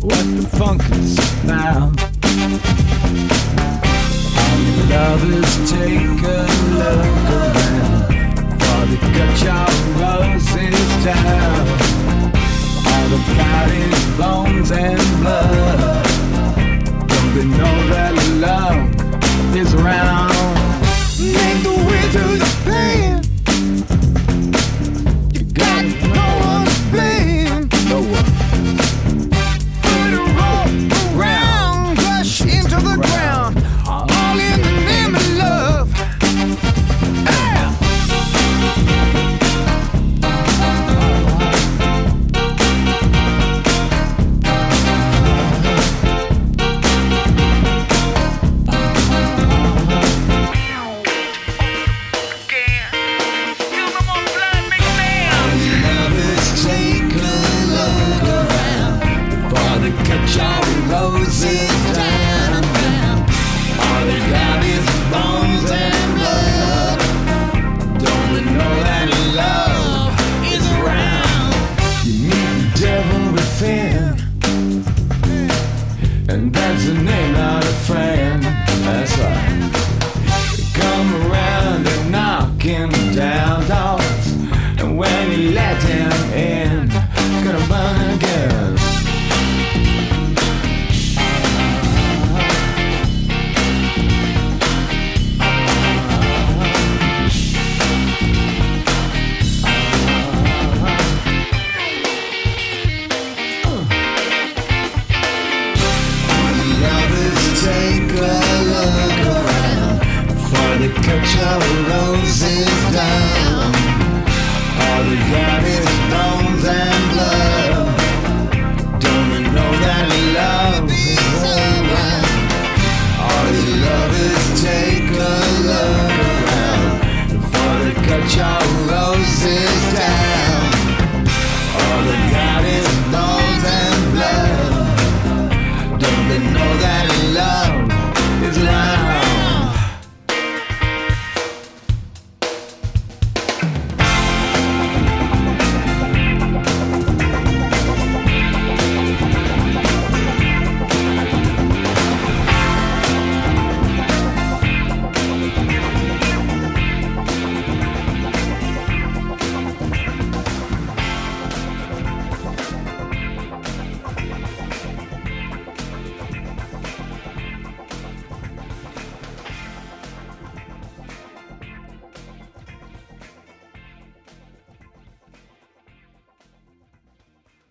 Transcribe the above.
what the funk is about. All the lovers take a look around, for they cut your roses down. All the bodies, bones and blood, don't they know that love is around? Make the way to the pain. You got no one's blame. No one. Put a rope around, rush into the ground, all in the name of love. Yeah. Roses down and down. All they got is bones and blood. Don't they know that love is around? You meet the devil within, and that's the name of a friend. That's right. They come around and knock him down doors, and when you let him in, it's gonna burn again.